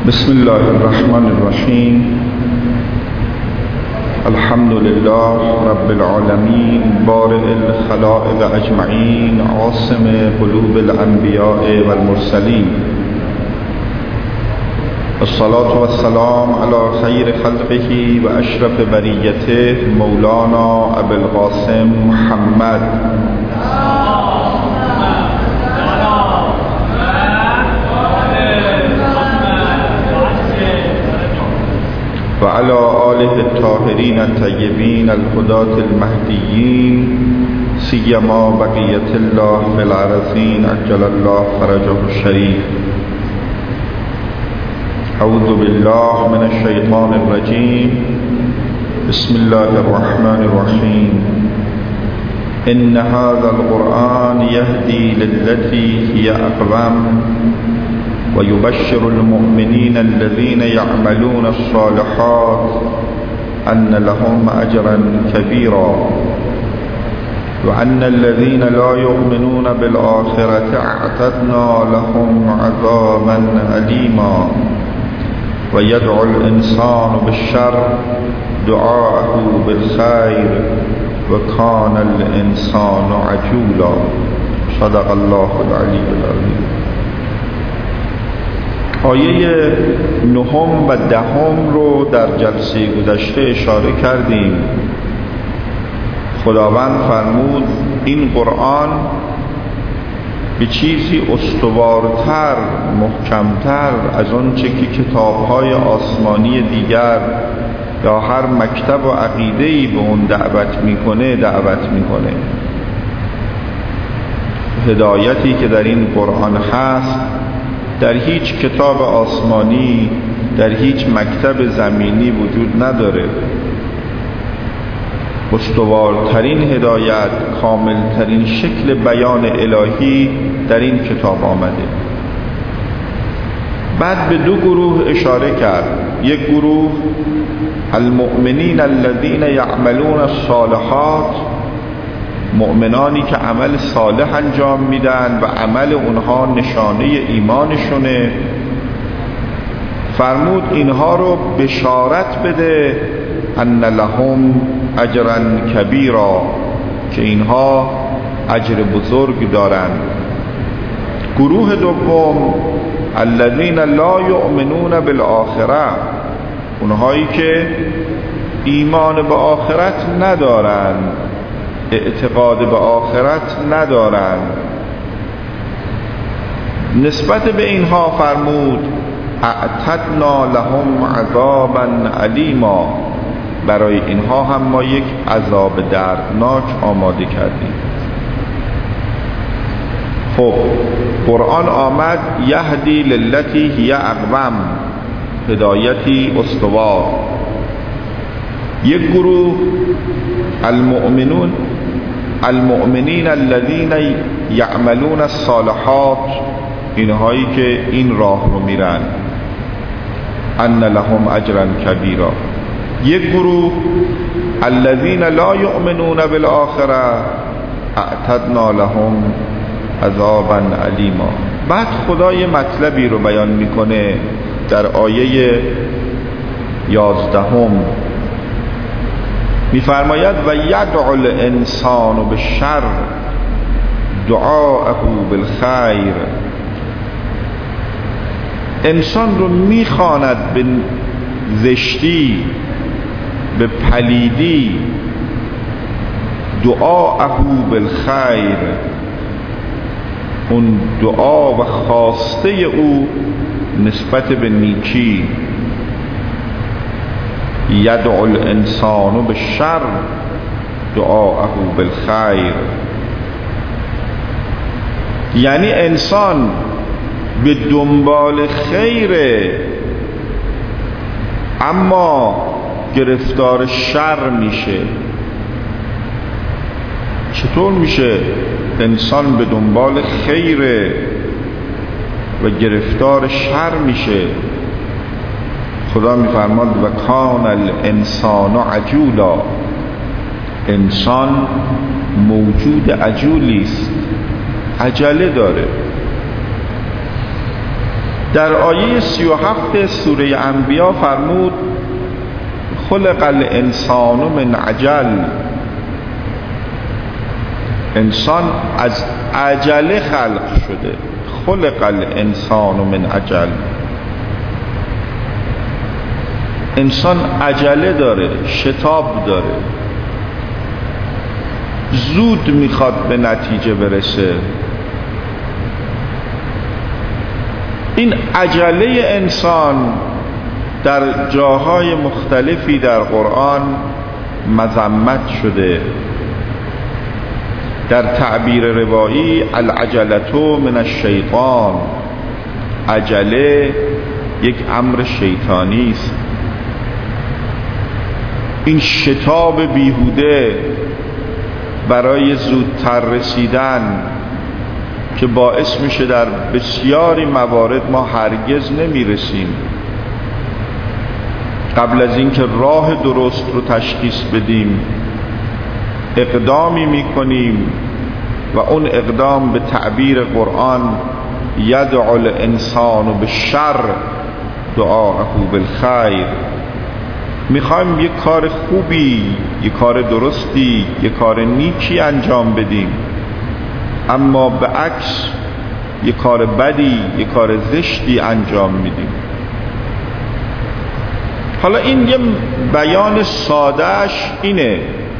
بسم الله الرحمن الرحیم. الحمد لله رب العالمین بارئ الخلائق اجمعین عاصم قلوب الانبیاء والمرسلین. الصلاة والسلام على خیر خلقه و اشرف بریته مولانا ابو القاسم محمد و علی آله الطاهرین الطیبین الهداة المهدیین سیما بقیة الله فی الارضین عجل الله فرجه الشریف. اعوذ بالله من الشیطان الرجیم. بسم الله الرحمن الرحیم. ان هذا القرآن يهدي للتي هي اقوم ويبشر المؤمنين الذين يعملون الصالحات أن لهم أجرا كبيرا وأن الذين لا يؤمنون بالآخرة أعتدنا لهم عذابا أليما ويدعو الإنسان بالشر دعاءه بالخير وكان الإنسان عجولا. صدق الله العلي العظيم. آیه 9 و 10 رو در جلسه گذشته اشاره کردیم. خداوند فرمود این قرآن به چیزی استوارتر، محکمتر از اون چه که کتاب‌های آسمانی دیگر یا هر مکتب و عقیده‌ای به اون دعوت میکنه. هدایتی که در این قرآن هست در هیچ کتاب آسمانی، در هیچ مکتب زمینی وجود نداره. استوارترین هدایت، کاملترین شکل بیان الهی در این کتاب آمده. بعد به 2 گروه اشاره کرد. یک گروه المؤمنین الذین یعملون الصالحات، مؤمنانی که عمل صالح انجام میدن و عمل اونها نشانه ایمانشونه. فرمود اینها رو بشارت بده ان لهم اجرا کبیرا، که اینها اجر بزرگ دارن. گروه دوم الذین لا یؤمنون بالآخره، اونهایی که ایمان به آخرت ندارن، اعتقاد به آخرت ندارن. نسبت به اینها فرمود اعتدنا لهم عذابا علیما، برای اینها هم ما یک عذاب دردناک آماده کردیم. خب قرآن آمد یهدی للتی هی اقوم، هدایتی استوار. یک گروه المؤمنین الذین یعملون الصالحات، اینهایی که این راه رو میرن، ان لهم اجرا کبیرا. یک گروه الذین لا یؤمنون بالآخره اعتدنا لهم عذابا علیما. بعد خدا یه مطلبی رو بیان میکنه در آیه 11 میفرماید و یدعو الانسان بالشر دعاءه بالخیر. انسان رو میخواند به زشتی، به پلیدی، دعاءه بالخیر، اون دعا و خواسته او نسبت به نیکی. یدعو الانسان بالشر دعاءه بالخیر، یعنی انسان به دنبال خیره اما گرفتار شر میشه. چطور میشه انسان به دنبال خیره و گرفتار شر میشه؟ خدا میفرماد و کان الانسان عجولا، انسان موجود عجولی است، عجله داره. در آیه 37 سوره انبیا فرمود خلق الانسان من عجل، انسان از عجله خلق شده. خلق الانسان من عجل، انسان عجله داره، شتاب داره، زود میخواد به نتیجه برسه. این عجله انسان در جاهای مختلفی در قرآن مذمت شده. در تعبیر روایی العجلة من الشیطان، عجله یک امر شیطانی است. این شتاب بیهوده برای زودتر رسیدن که باعث میشه در بسیاری موارد ما هرگز نمیرسیم. قبل از اینکه راه درست رو تشخیص بدیم اقدامی میکنیم و اون اقدام به تعبیر قرآن یدعو الانسان بالشر دعاءه بالخیر، میخوایم یک کار خوبی، یک کار درستی، یک کار نیکی انجام بدیم، اما به عکس یک کار بدی، یک کار زشتی انجام میدیم. حالا این یه بیان سادهش اینه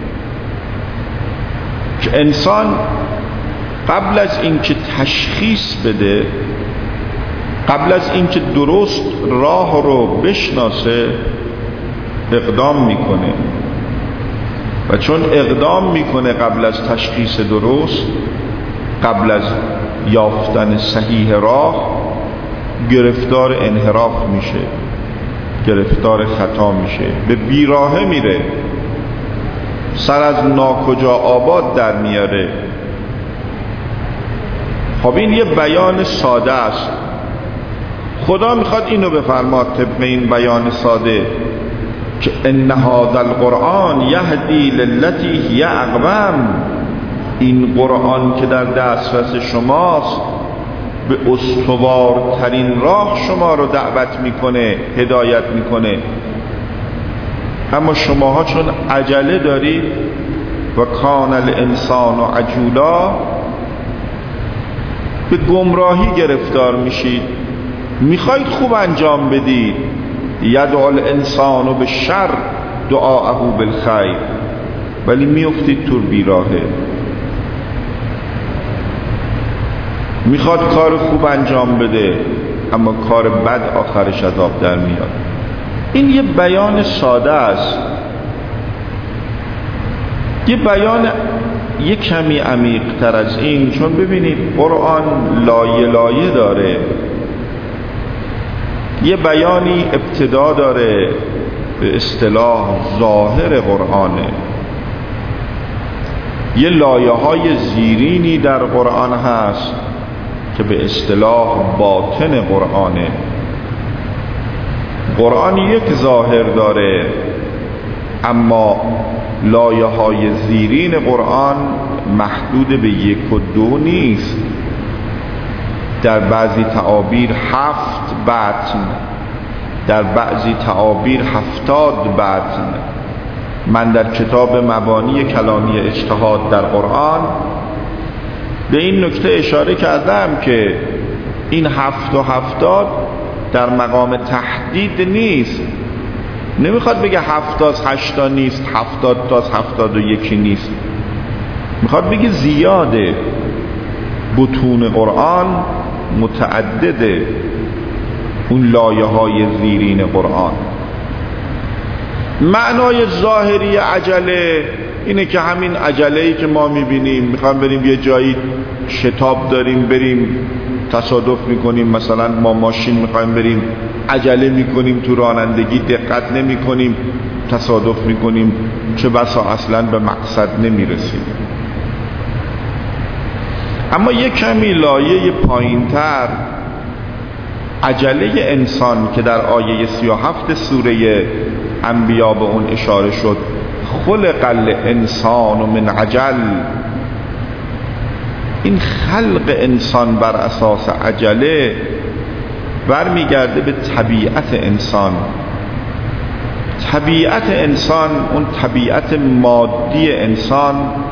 که انسان قبل از اینکه تشخیص بده، قبل از اینکه درست راه رو بشناسه اقدام میکنه و چون اقدام میکنه قبل از تشخیص درست، قبل از یافتن صحیح راه، گرفتار انحراف میشه، گرفتار خطا میشه، به بیراهه میره، سر از ناکجا آباد در میاره. خب این یه بیان ساده است. خدا میخواد اینو بفرماد طبق این بیان ساده که ان هذا القرآن یهدی للتی هی اقوم، این قرآن که در دسترس شماست به استوارترین راه شما رو دعوت میکنه، هدایت میکنه. اما شماها چون عجله دارید و کان الانسان عجولا، به گمراهی گرفتار میشید. میخواید خوب انجام بدید، یدعو الانسان بالشر دعاءه بالخیر، ولی میافتید تو بیراهه. میخواد کار خوب انجام بده اما کار بد آخرش عذاب در میاد. این یه بیان ساده است، یه بیان یه کمی عمیق تر از این، چون ببینید قرآن لایه لایه داره. یه بیانی ابتدا داره به اصطلاح ظاهر قرآنه، یه لایه های زیرینی در قرآن هست که به اصطلاح باطن قرآنه. قرآن یک ظاهر داره اما لایه های زیرین قرآن محدود به 1 و 2 نیست. در بعضی تعابیر 7 بطن، در بعضی تعابیر 70 بطن. من در کتاب مبانی کلامی اجتهاد در قرآن به این نکته اشاره کردم که این 7 و 70 در مقام تحدید نیست. نمیخواد بگه 7 تا 8 تا نیست، 70 تا 71 نیست. میخواد بگه زیاده. بطون قرآن متعدده، اون لایه های زیرین قرآن. معنای ظاهری عجله اینه که همین عجله‌ای که ما میبینیم، میخوایم بریم یه جایی، شتاب داریم بریم، تصادف میکنیم، مثلا ما ماشین میخوایم بریم، عجله میکنیم تو رانندگی، دقت نمیکنیم، تصادف میکنیم، چه بسا اصلا به مقصد نمیرسیم. اما یک کمی لایه پایینتر، عجله انسان که در آیه 37 سوره انبیا به اون اشاره شد، خلق الانسان من عجل، این خلق انسان بر اساس عجله برمیگرده به طبیعت انسان. طبیعت انسان، اون طبیعت مادی انسان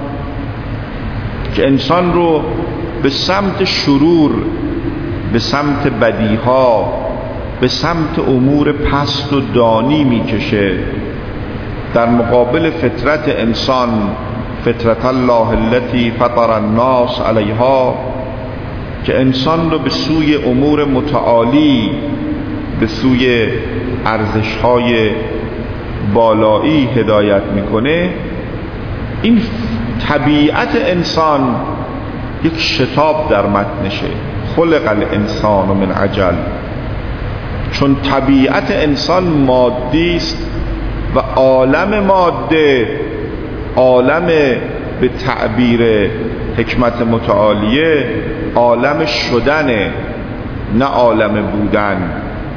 که انسان رو به سمت شرور، به سمت بدیها، به سمت امور پست و دانی میکشه، در مقابل فطرت انسان، فطرت الله التي فطر الناس علیها، که انسان رو به سوی امور متعالی، به سوی ارزش‌های بالایی هدایت میکنه. این طبیعت انسان یک شتاب در متنشه، خلق الانسان من عجل. چون طبیعت انسان مادی است و عالم ماده، عالم به تعبیر حکمت متعالیه عالم شدنه، نه عالم بودن.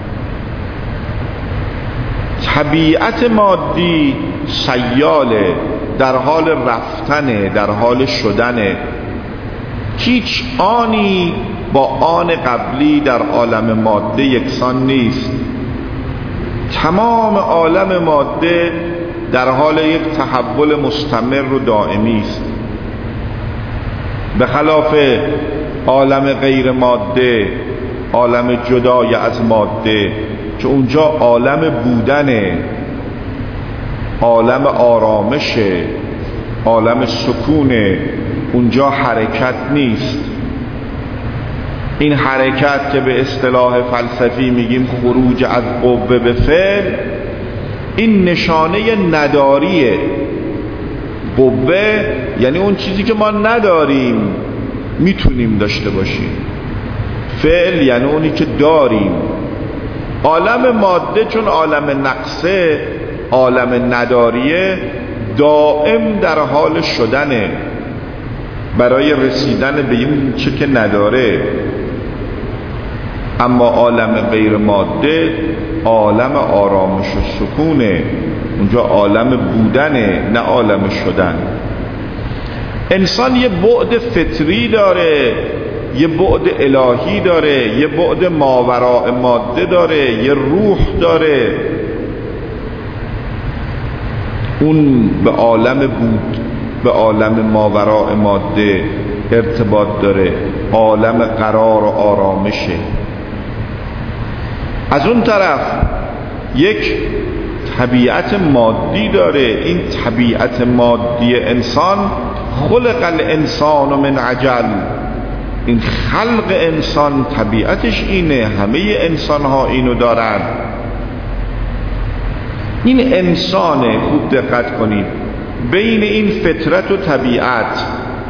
طبیعت مادی سیاله، در حال رفتنه، در حال شدنه. هیچ آنی با آن قبلی در عالم ماده یکسان نیست. تمام عالم ماده در حال یک تحول مستمر و دائمی است، به خلاف عالم غیر ماده، عالم جدای از ماده که اونجا عالم بودنه، عالم آرامشه، عالم سکونه، اونجا حرکت نیست. این حرکت که به اصطلاح فلسفی میگیم خروج از قوه به فعل، این نشانه نداریه. قوه یعنی اون چیزی که ما نداریم میتونیم داشته باشیم، فعل یعنی اونی که داریم. عالم ماده چون عالم نقصه، عالم نداریه، دائم در حال شدنه برای رسیدن به این چه که نداره. اما عالم غیر ماده عالم آرامش و سکونه، اونجا عالم بودنه، نه عالم شدن. انسان یه بعد فطری داره، یه بعد الهی داره، یه بعد ماوراء ماده داره، یه روح داره. اون به عالم بود، به عالم ماوراء ماده ارتباط داره، عالم قرار و آرامشه. از اون طرف یک طبیعت مادی داره. این طبیعت مادی انسان، خلق الانسان من عجل. این خلق انسان طبیعتش اینه، همه انسان ها اینو دارن. این انسانه، خوب دقت کنید، بین این فطرت و طبیعت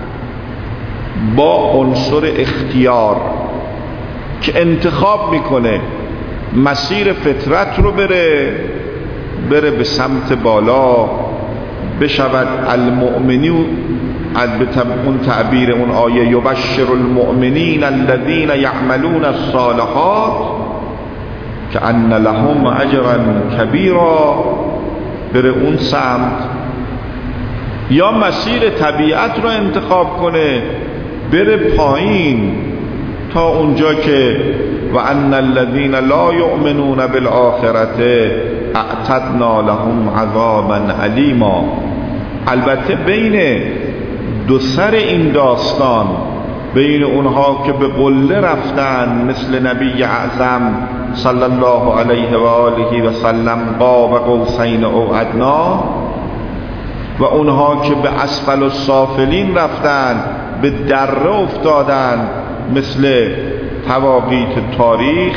با عنصر اختیار که انتخاب میکنه مسیر فطرت رو بره به سمت بالا، بشود المؤمنین. اون تعبیر اون آیه یبشر المؤمنین الذین یعملون الصالحات کأن لهم اجرا کبیرا، بره اون سمت. یا مسیر طبیعت رو انتخاب کنه، بره پایین تا اونجا که و ان الذین لا یؤمنون بالآخرة اعتدنا لهم عذابا علیما. البته بین دو سر این داستان، بین اونها که به قله رفتن مثل نبی اعظم صلی الله علیه و آله و سلم قاب قوسین او ادنا، و اونها که به اسفل السافلین رفتن، به دره افتادن مثل تواقیت تاریخ،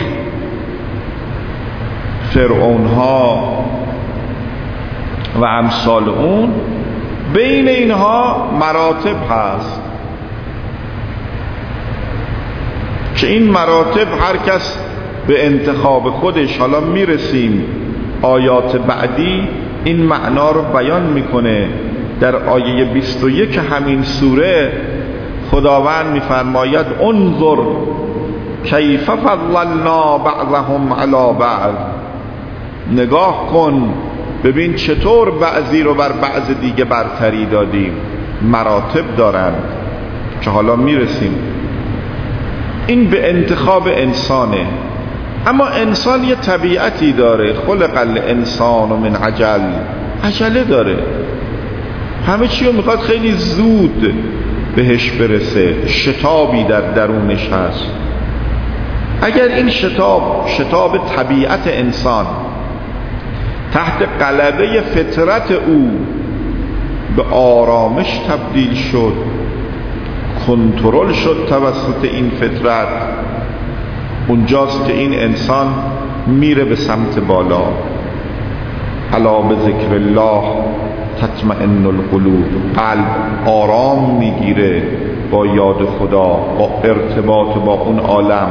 فرعونها و امثال اون. بین اینها مراتب هست که این مراتب هر کس به انتخاب خودش، حالا میرسیم آیات بعدی این معنا رو بیان میکنه. در آیه 21 همین سوره خداوند میفرماید انظر کیف فضلنا بعضهم علی بعض. نگاه کن ببین چطور بعضی رو بر بعض دیگه برتری دادیم. مراتب دارن که حالا میرسیم. این به انتخاب انسانه. اما انسان یه طبیعتی داره، خلق الانسان من عجل، عجله داره، همه چی رو میخواد خیلی زود بهش برسه، شتابی در درونش هست. اگر این شتاب طبیعت انسان تحت غلبه فطرت او به آرامش تبدیل شد، کنترل شد توسط این فطرت، اونجاست که این انسان میره به سمت بالا. الا به ذکر الله تطمئن القلوب، قلب آرام میگیره با یاد خدا، با ارتباط با اون عالم.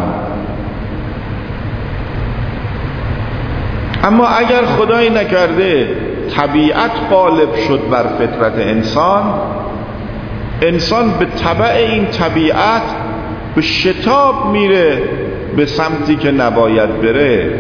اما اگر خدایی نکرده طبیعت غالب شد بر فطرت انسان، انسان به تبع این طبیعت به شتاب میره به سمتی که نباید بره.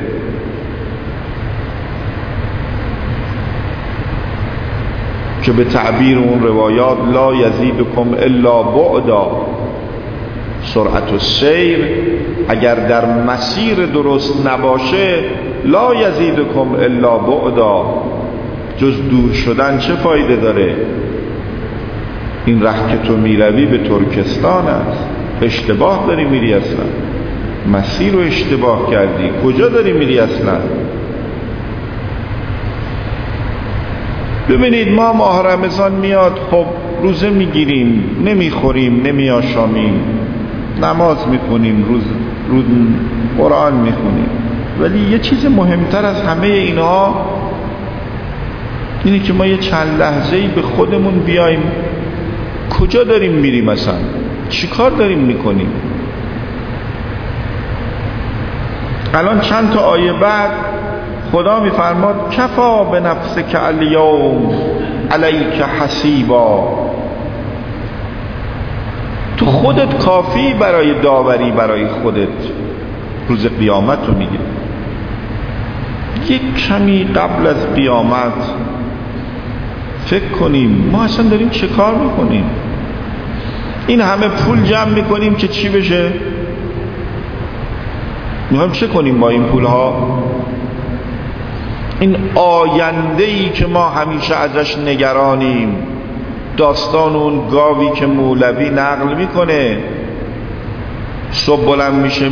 که به تعبیر اون روایات لا یزیدکم الا بعدا، سرعت السیر اگر در مسیر درست نباشه لا یزیدکم الا بعدا، جز دور شدن چه فایده داره؟ این ره که تو میروی به ترکستان است، اشتباه داری میری، اصلا مسیر رو اشتباه کردی، کجا داری میری اصلا؟ ببینید ما ماه رمضان میاد، خب روزه میگیریم، نمیخوریم، نمیآشامیم، نماز میخونیم، روز قرآن میخونیم، ولی یه چیز مهمتر از همه اینها اینه که ما یه چند لحظه‌ای به خودمون بیایم، کجا داریم میریم، مثلا چی کار داریم میکنیم. الان چند تا آیه بعد خدا میفرماد کفا به نفسک الیوم علیک حسیبا، تو خودت کافی برای داوری برای خودت روز قیامت رو میگه. یک کمی قبل از قیامت فکر کنیم ما اصلا داریم چه کار میکنیم. این همه پول جمع میکنیم که چی بشه؟ میخوایم چه کنیم با این پول ها؟ این آینده‌ای که ما همیشه ازش نگرانیم، داستان اون گاوی که مولوی نقل میکنه، صبح بلند میشه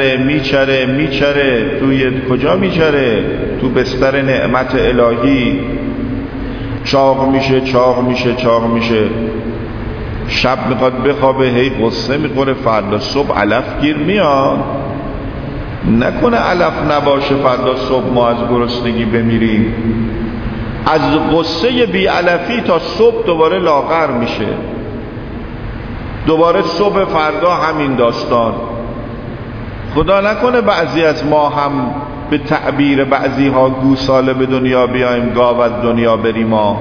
میچره توی کجا میچره؟ تو بستر نعمت الهی. چاق میشه، شب میخواد بخوابه، هی قصه میخوره فردا صبح علف گیر میاد. نکنه علف نباشه فردا صبح ما از گرسنگی بمیریم. از قصه بی علفی تا صبح دوباره لاغر میشه، دوباره صبح فردا همین داستان. خدا نکنه بعضی از ما هم به تعبیر بعضی ها گوساله به دنیا بیایم، گاو از دنیا بریم. ما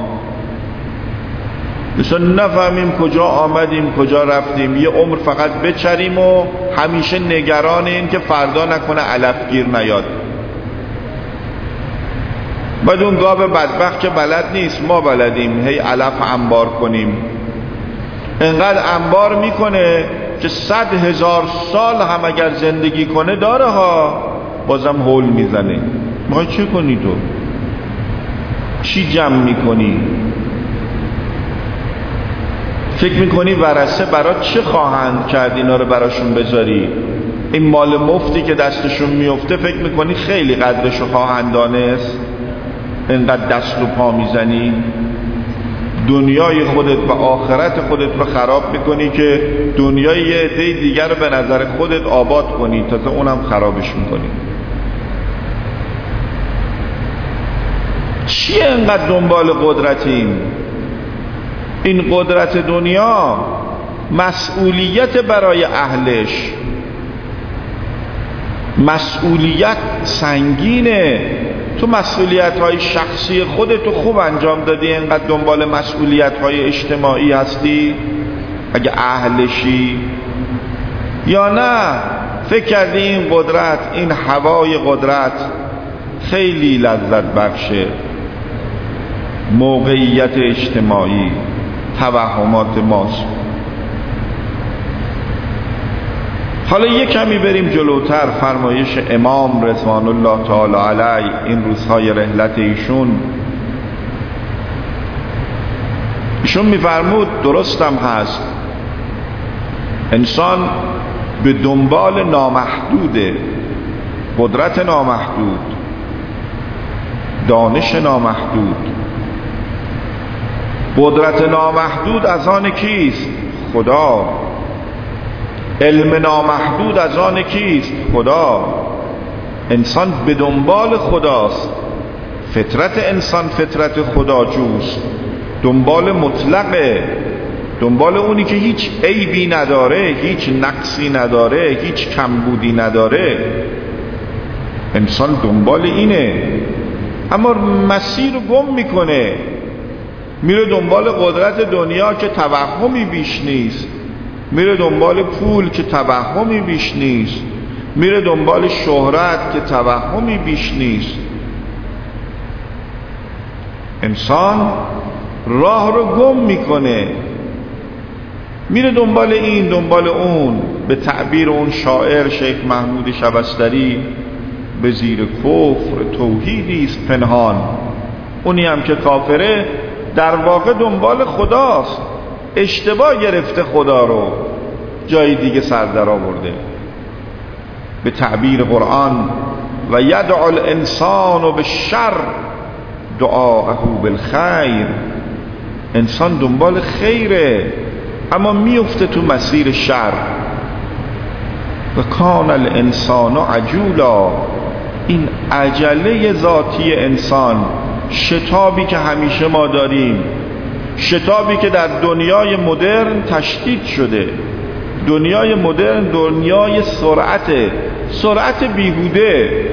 مثلا نفهمیم کجا آمدیم کجا رفتیم، یه عمر فقط بچریم و همیشه نگران این که فردا نکنه علف گیر نیاد. بعد اون گاو بدبخت که بلد نیست، ما بلدیم هی علف انبار کنیم. انقدر انبار میکنه که 100,000 سال هم اگر زندگی کنه داره ها، بازم هول میزنه. ما چه کنی تو؟ چی جمع میکنی؟ فکر میکنی ورثه برات چه خواهند کرد اینا رو براشون بذاری؟ این مال مفتی که دستشون میفته فکر میکنی خیلی قدرشو خواهند دانست؟ اینقدر دست و پا میزنی، دنیای خودت و آخرت خودت رو خراب میکنی که دنیای یه عده دیگر رو به نظر خودت آباد کنی، تازه اونم خرابش میکنی. چیه اینقدر دنبال قدرتیم؟ این قدرت دنیا مسئولیت برای اهلش، مسئولیت سنگینه. تو مسئولیت های شخصی خودتو خوب انجام دادی، اینقدر دنبال مسئولیت های اجتماعی هستی اگه اهلشی، یا نه فکر کردی این قدرت، این هوای قدرت خیلی لذت بخشه؟ موقعیت اجتماعی توهمات ماست. حالا یک کمی بریم جلوتر. فرمایش امام رضوان الله تعالی علیه این روزهای رحلت ایشون میفرمود، درستم هست، انسان به دنبال نامحدوده، قدرت نامحدود، دانش نامحدود. قدرت نامحدود از آن کیست؟ خدا. علم نامحدود از آن کیست؟ خدا. انسان به دنبال خداست. فطرت انسان فطرت خداجوست، دنبال مطلقه، دنبال اونی که هیچ عیبی نداره، هیچ نقصی نداره، هیچ کمبودی نداره. انسان دنبال اینه، اما مسیر رو گم میکنه، میره دنبال قدرت دنیا که توهمی بیش نیست، میره دنبال پول که توهمی بیش نیست، میره دنبال شهرت که توهمی بیش نیست. انسان راه رو گم میکنه، میره دنبال این دنبال اون. به تعبیر اون شاعر شیخ محمود شبستری، به زیر کفر توحیدی است پنهان. اونی هم که کافره در واقع دنبال خداست، اشتباه گرفته خدا رو، جای دیگه سر در آورده. به تعبیر قرآن و یدعو الانسان بالشر دعاءه بالخیر. انسان دنبال خیره اما میفته تو مسیر شر. و کان الانسان عجولا. این عجله ذاتی انسان، شتابی که همیشه ما داریم، شتابی که در دنیای مدرن تشدید شده. دنیای مدرن دنیای سرعت بیهوده.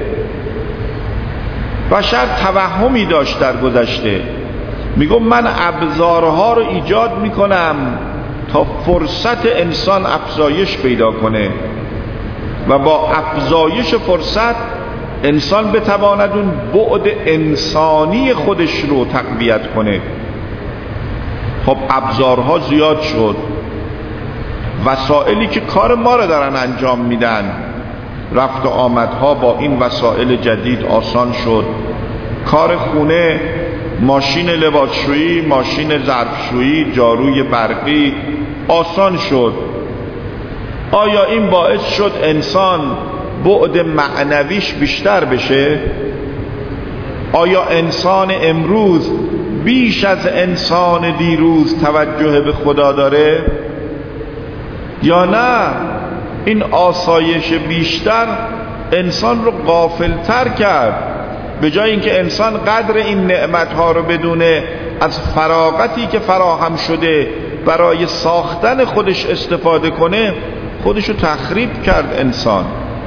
بشر توهمی داشت در گذشته، میگم من ابزارها رو ایجاد میکنم تا فرصت انسان افزایش پیدا کنه و با افزایش فرصت انسان بتواند اون بعد انسانی خودش رو تقویت کنه. خب ابزارها زیاد شد، وسائلی که کار ما رو دارن انجام میدن، رفت و آمدها با این وسایل جدید آسان شد. کار خونه، ماشین لباسشویی، ماشین ظرفشویی، جاروی برقی آسان شد. آیا این باعث شد انسان بعد معنویش بیشتر بشه؟ آیا انسان امروز بیش از انسان دیروز توجه به خدا داره؟ یا نه این آسایش بیشتر انسان رو غافلتر کرد؟ به جای اینکه انسان قدر این نعمتها رو بدونه، از فراغتی که فراهم شده برای ساختن خودش استفاده کنه، خودشو تخریب کرد انسان.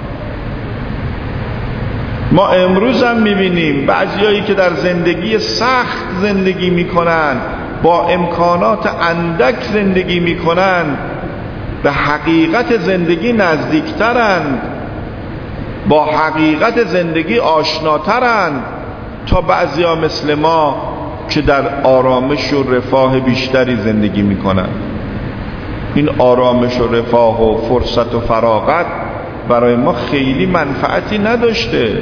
ما امروز هم میبینیم بعضیایی که در زندگی سخت زندگی میکنن، با امکانات اندک زندگی میکنن، به حقیقت زندگی نزدیکترند، با حقیقت زندگی آشناترند تا بعضیا مثل ما که در آرامش و رفاه بیشتری زندگی میکنن. این آرامش و رفاه و فرصت و فراغت برای ما خیلی منفعتی نداشته.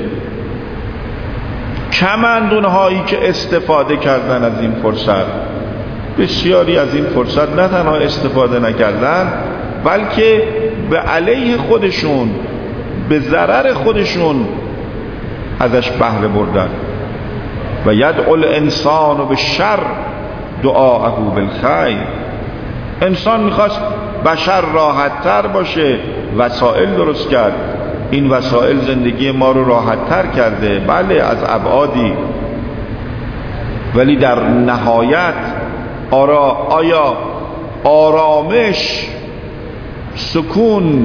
کمند اونهایی که استفاده کردن از این فرصت. بسیاری از این فرصت نه تنها استفاده نکردن، بلکه به علیه خودشون، به ضرر خودشون ازش بهره بردن. و یدعو الانسان بالشر دعاءه بالخیر. انسان میخواست بشر راحت تر باشه، وسایل درست کرد. این وسایل زندگی ما رو راحت تر کرده، بله از ابعادی، ولی در نهایت آیا آرامش، سکون،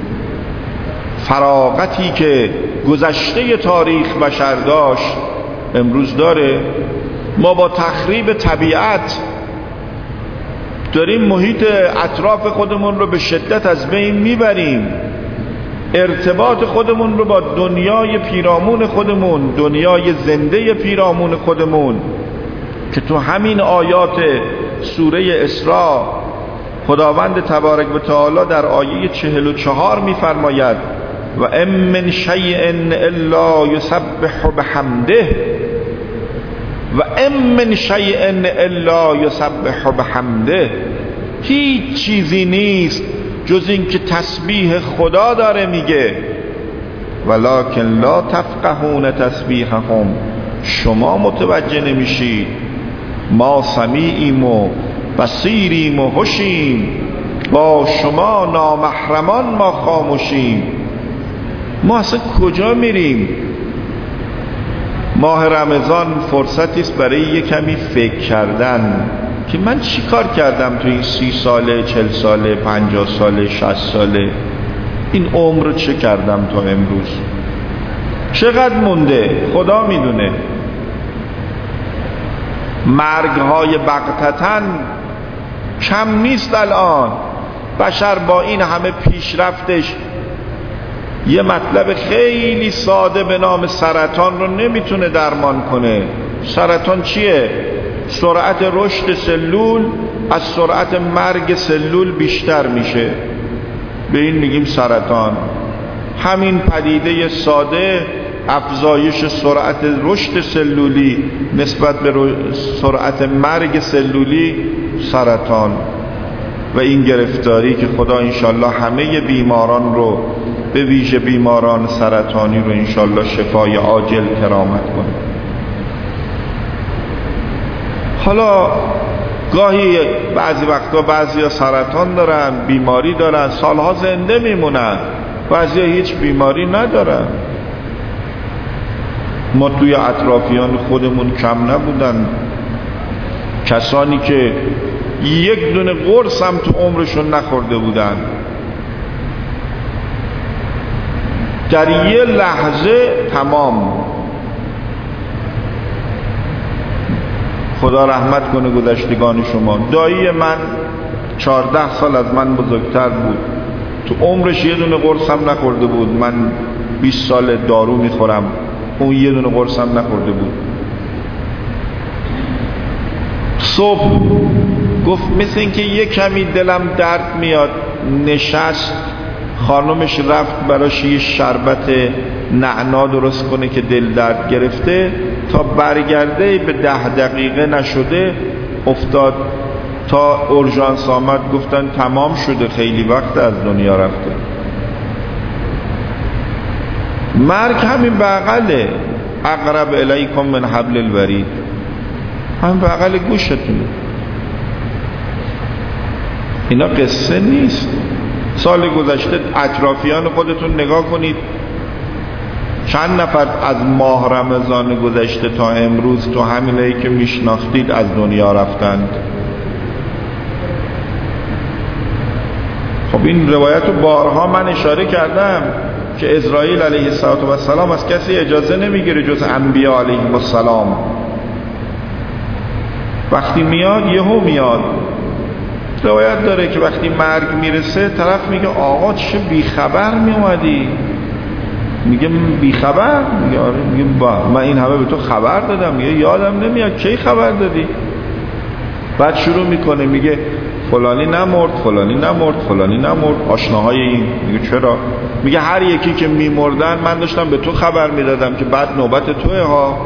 فراغتی که گذشته تاریخ بشر داشت امروز داره؟ ما با تخریب طبیعت داریم محیط اطراف خودمون رو به شدت از بین میبریم. ارتباط خودمون رو با دنیای پیرامون خودمون، دنیای زنده پیرامون خودمون که تو همین آیات سوره اسراء خداوند تبارک و تعالی در آیه 44 می‌فرماید و ام من شیء الا یسبح بحمده و ام من شیء الا یسبح بحمده. هیچ چیزی نیست جز این که تسبیح خدا داره میگه، ولکن لا تفقهون تسبیحهم، شما متوجه نمیشید. ما سمیعیم و بصیریم و هوشیم، با شما نامحرمان ما خاموشیم. ما اصلا کجا میریم؟ ماه رمضان فرصتی است برای یه کمی فکر کردن که من چی کار کردم تو این 30 ساله، 40 ساله، 50 ساله، 60 ساله، این عمر چه کردم تا امروز، چقدر مونده، خدا میدونه. مرگ‌های بغتتن کم نیست الان. بشر با این همه پیشرفتش یه مطلب خیلی ساده به نام سرطان رو نمیتونه درمان کنه. سرطان چیه؟ سرعت رشد سلول از سرعت مرگ سلول بیشتر میشه، به این میگیم سرطان. همین پدیده ساده، افزایش سرعت رشد سلولی نسبت به سرعت مرگ سلولی، سرطان و این گرفتاری که خدا انشالله همه بیماران رو، به ویژه بیماران سرطانی رو انشالله شفای عاجل کرامت کنه. حالا گاهی بعضی وقتا بعضیا سرطان دارن، بیماری دارن، سالها زنده میمونن، بعضیا هیچ بیماری ندارن. ما توی اطرافیان خودمون کم نبودن کسانی که یک دونه قرص هم تو عمرشون نخورده بودن، در یه لحظه تمام. خدا رحمت کنه گذشتگان شما. دایی من 14 سال از من بزرگتر بود، تو عمرش یه دونه قرص هم نخورده بود. من 20 سال دارو میخورم، اون یه دونه قرص هم نخورده بود. صبح گفت مثل این که یه کمی دلم درد میاد، نشست، خانمش رفت براش یه شربت نعنا درست کنه که دل درد گرفته، تا برگرده به 10 دقیقه نشده افتاد. تا اورژانس آمد گفتن تمام شده، خیلی وقت از دنیا رفته. مرگ همین بغله، اقرب الیکم من حبل الورید، همین بغل گوشتونه. اینا قصه نیست. سال گذشته اطرافیان خودتون نگاه کنید، چند نفر از ماه رمضان گذشته تا امروز تو همینایی که میشناختید از دنیا رفتند. خب این روایت رو بارها من اشاره کردم که اسرائیل علیه السلام از کسی اجازه نمیگیره جز انبیا علیهم السلام. وقتی میاد یهو میاد. روایت داره که وقتی مرگ میرسه طرف میگه آقا چه بیخبر میومدی؟ میگه بیخبر؟ میگه آره. میگه من این همه به تو خبر دادم. میگه یادم نمیاد. کی خبر دادی؟ بعد شروع میکنه میگه فلانی نمرد، فلانی نمرد، فلانی نمرد. آشناهای این. میگه چرا؟ میگه هر یکی که میمردن من داشتم به تو خبر میدادم که بعد نوبت توئه ها.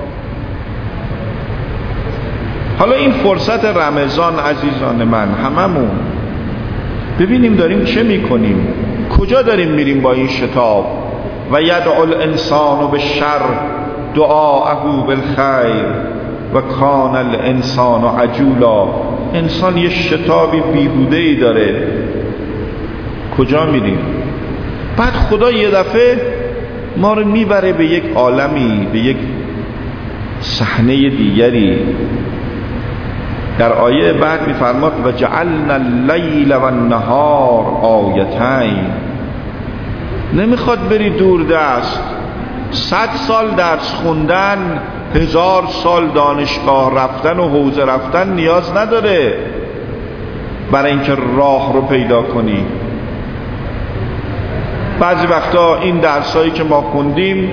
حالا این فرصت رمضان عزیزان من، هممون ببینیم داریم چه میکنیم، کجا داریم میریم با این شتاب. و یدعو الانسان بالشر دعاءه بالخیر و کان الانسان عجولا. انسان یه شتابی بیهوده‌ای داره، کجا میریم؟ بعد خدا یه دفعه ما رو میبره به یک عالمی، به یک صحنه دیگری. در آیه بعد میفرماد و جعلنا اللیل و النهار آیتین. نمیخواد بری دور دست. 100 سال درس خوندن، 1000 سال دانشگاه رفتن و حوزه رفتن نیاز نداره برای اینکه راه رو پیدا کنی. بعضی وقتا این درسایی که ما خوندیم،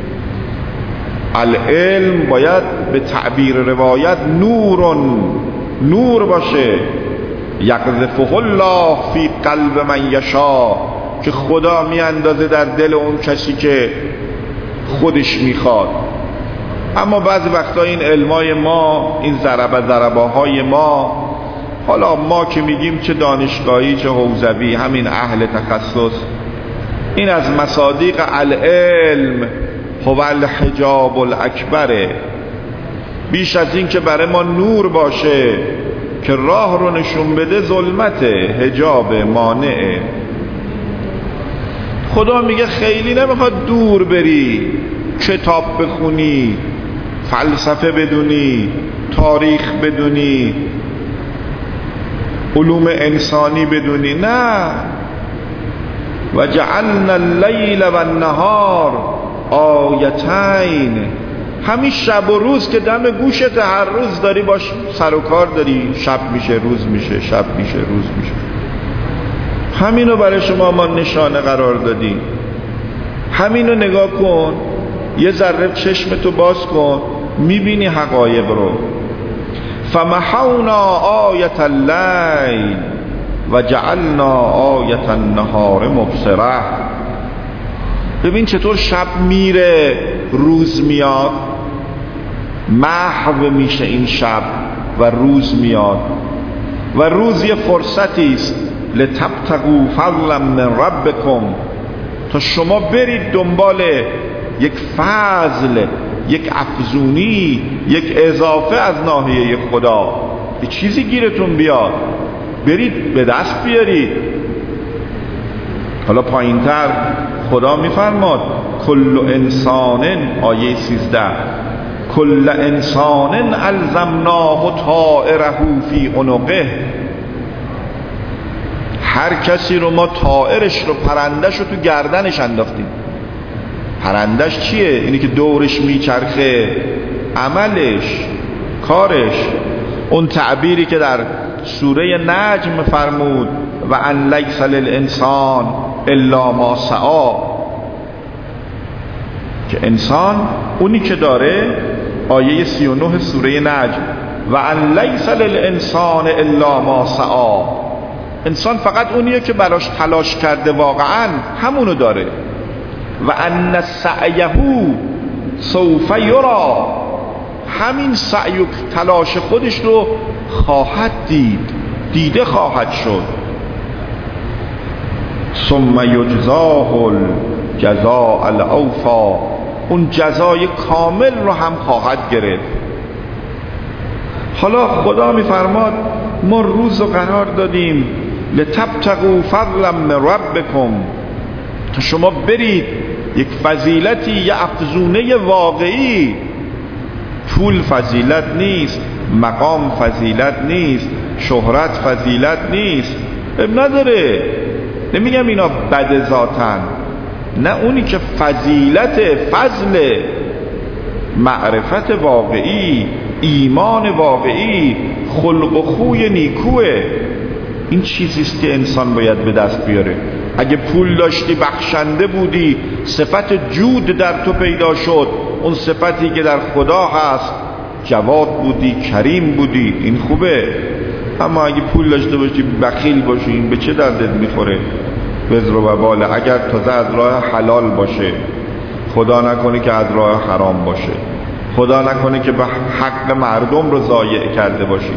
العلم باید به تعبیر روایت نور باشه. یقذفه الله فی قلب من یشاء، که خدا میاندازه در دل اون کسی که خودش میخواد. اما بعضی وقتا این علمای ما، این ضرباهای ما، حالا ما که میگیم چه دانشگاهی چه حوزوی، همین اهل تخصص، این از مصادیق العلم هو الحجاب الاکبره. بیش از این که برای ما نور باشه که راه رو نشون بده، ظلمته، حجاب، مانعه. خدا میگه خیلی نمیخواد دور بری، کتاب بخونی، فلسفه بدونی، تاریخ بدونی، علوم انسانی بدونی، نه. و جعلنا اللیل و النهار آیتین، همین شب و روز که دم گوشت هر روز داری باش سر و کار داری، شب میشه روز میشه، شب میشه روز میشه، همینو برای شما ما نشانه قرار دادیم. همینو نگاه کن، یه ذره چشمتو باز کن، میبینی حقایق رو. فمحونا آیت اللیل و جعلنا آیت النهار مبصره. ببین چطور شب میره روز میاد، محو میشه این شب و روز میاد. و روز یه فرصتی است، لتبتغوا فضلا من ربکم، تا شما برید دنبال یک فضل، یک افزونی، یک اضافه از ناحیه خدا، یه چیزی گیرتون بیاد، برید به دست بیارید. حالا پایینتر خدا میفرماد کل انسان، آیه 13، کل انسان الزمناه طائره فی عنقه، هر کسی رو ما طائرش رو، پرندش رو تو گردنش انداختیم. پرندش چیه؟ اینی که دورش میچرخه، عملش، کارش. اون تعبیری که در سوره نجم فرمود و ان لیس للانسان الا ما سعی، که انسان اونی که داره، آیه 39 سوره نجم، و ان لیس للانسان الا ما سعی، انسان فقط اونیه که براش تلاش کرده، واقعا همونو داره. و ان سعیه سوف یرا، همین سعی و تلاش خودش رو خواهد دید، دیده خواهد شد. ثم یجزاه الجزاء الاوفی، اون جزای کامل رو هم خواهد گرفت. حالا خدا میفرماد ما روز رو قرار دادیم لتبتغوا فضلا من ربکم، تا شما برید یک فضیلتی، یک افزونه واقعی. پول فضیلت نیست، مقام فضیلت نیست، شهرت فضیلت نیست، نداره. نمیگم اینا بد ذاتن، نه، اونی که فضیلت، فضل، معرفت واقعی، ایمان واقعی، خلق و خوی نیکوه، این چیزیست که انسان باید به دست بیاره. اگه پول داشتی، بخشنده بودی، صفت جود در تو پیدا شد، اون صفتی که در خدا هست، جواد بودی، کریم بودی، این خوبه. اما اگه پول داشته باشی بخیل باشی، این به چه دردت میخوره؟ وزر و وباله. اگر تازه از راه حلال باشه، خدا نکنه که از راه حرام باشه، خدا نکنه که به حق مردم رو ضایع کرده باشی.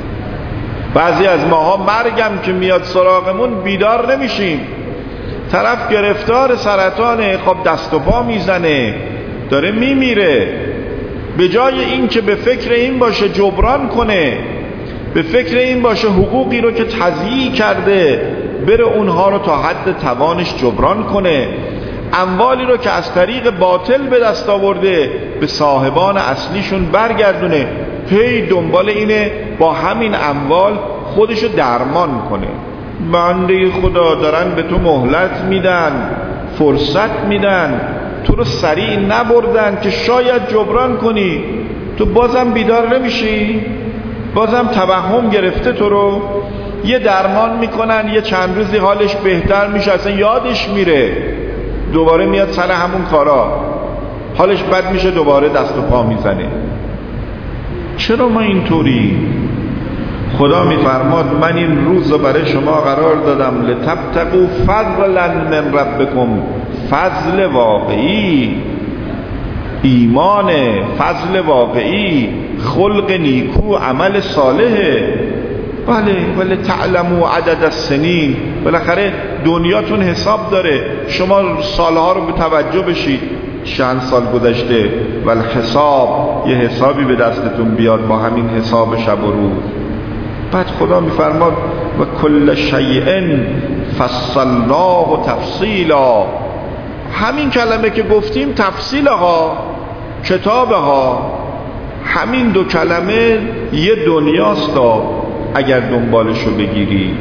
بعضی از ماها مرگم که میاد سراغمون بیدار نمیشیم. طرف گرفتار سرطانه، خب دست و پا میزنه، داره میمیره. به جای این که به فکر این باشه جبران کنه، به فکر این باشه حقوقی رو که تضییع کرده بره اونها رو تا حد توانش جبران کنه، اموالی رو که از طریق باطل به دست آورده به صاحبان اصلیشون برگردونه، هی دنبال اینه با همین اموال خودشو درمان کنه. بنده خدا دارن به تو مهلت میدن، فرصت میدن، تو رو سریع نبردن که شاید جبران کنی، تو بازم بیدار نمیشی، بازم توهم گرفته تو رو. یه درمان میکنن، یه چند روزی حالش بهتر میشه، اصلا یادش میره، دوباره میاد سر همون کارا، حالش بد میشه، دوباره دست و پا میزنه. چرا ما اینطوری؟ خدا میفرماد من این روز رو برای شما قرار دادم لتبتغوا فضلا من ربکم، فضل واقعی، ایمان، فضل واقعی، خلق نیکو، عمل صالحه. بله ولی تعلموا عدد السنین، بالاخره دنیاتون حساب داره، شما سالها رو به توجه بشید چند سال گذشته، ولی حساب یه حسابی به دستتون بیاد با همین حساب شب و روز. بعد خدا میفرماد و کل شیء فصلناه تفصیلا، همین کلمه که گفتیم تفصیلها، کتابها، همین دو کلمه یه دنیاست اگر دنبالشو بگیری.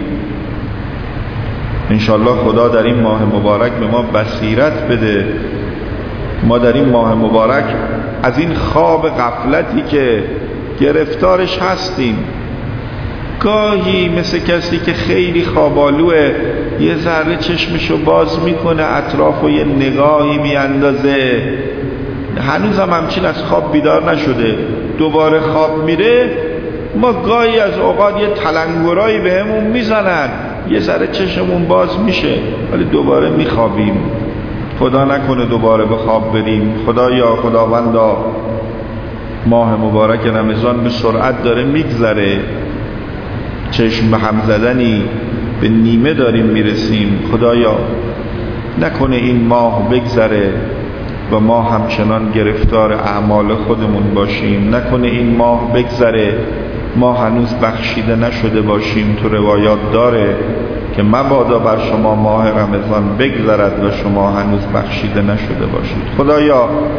انشالله خدا در این ماه مبارک به ما بصیرت بده، ما در این ماه مبارک از این خواب غفلتی که گرفتارش هستیم، گاهی مثل کسی که خیلی خوابالوه یه ذره چشمشو باز میکنه اطراف و یه نگاهی میاندازه، هنوزم همچین از خواب بیدار نشده، دوباره خواب میره، ما گاهی از اوقات یه تلنگرایی بهمون میزنن، یه ذره چشممون باز میشه ولی دوباره میخوابیم. خدا نکنه دوباره به خواب بریم. خداوندا ماه مبارک رمضان به سرعت داره میگذره، چشم به هم زدنی به نیمه داریم میرسیم. خدایا نکنه این ماه بگذره و ما همچنان گرفتار اعمال خودمون باشیم، نکنه این ماه بگذره ما هنوز بخشیده نشده باشیم. تو روایات داره که مبادا بر شما ماه رمضان بگذرد و شما هنوز بخشیده نشده باشید.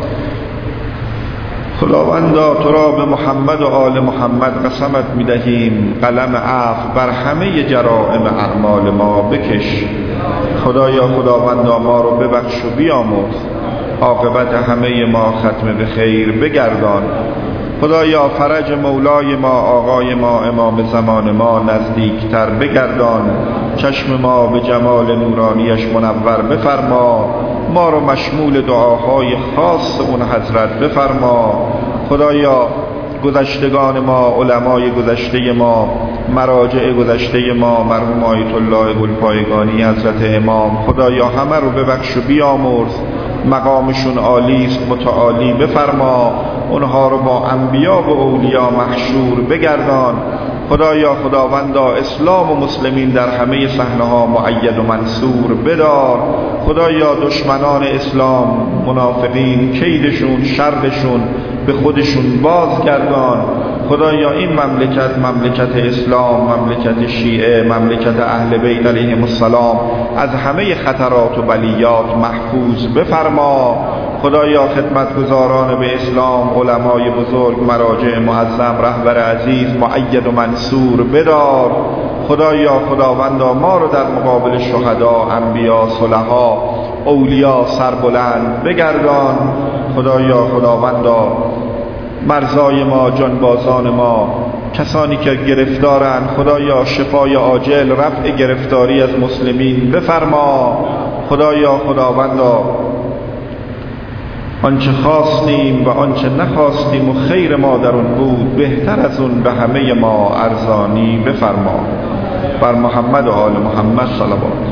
خداوندا تو را به محمد و آل محمد قسمت میدهیم قلم عفو بر همه جرائم اعمال ما بکش. خداوندا ما رو ببخش و بیامرز، عاقبت همه ما ختم به خیر بگردان. خدایا فرج مولای ما، آقای ما، امام زمان ما نزدیکتر بگردان، چشم ما به جمال نورانیش منور بفرما، ما رو مشمول دعاهای خاص اون حضرت بفرما. خدایا گذشتگان ما، علمای گذشته ما، مراجع گذشته ما، مرحوم آیت الله گلپایگانی حضرت امام، خدایا همه رو ببخش و بیامرز، مقامشون عالی است، متعالی بفرما، اونها رو با انبیا و اولیا محشور بگردان. خداوندا اسلام و مسلمین در همه صحنه‌ها مؤید و منصور بدار. خدایا دشمنان اسلام، منافقین، کیدشون، شرشون به خودشون بازگردان. خدایا این مملکت اسلام، مملکت شیعه، مملکت اهل بیت علیهم السلام از همه خطرات و بلیات محفوظ بفرما. خدایا خدمتگزاران به اسلام، علمای بزرگ، مراجع معظم، رهبر عزیز مؤید و منصور بدار. خداوندا ما رو در مقابل شهدا، انبیا، صلحا، اولیا سربلند بگردان. خداوندا مرزای ما، جانبازان ما، کسانی که گرفتارند، خدایا شفای عاجل، رفع گرفتاری از مسلمین بفرما. خداوندا آنچه خواستیم و آنچه نخواستیم و خیر ما در اون بود، بهتر از اون به همه ما ارزانی بفرما. بر محمد و آل محمد صلوات.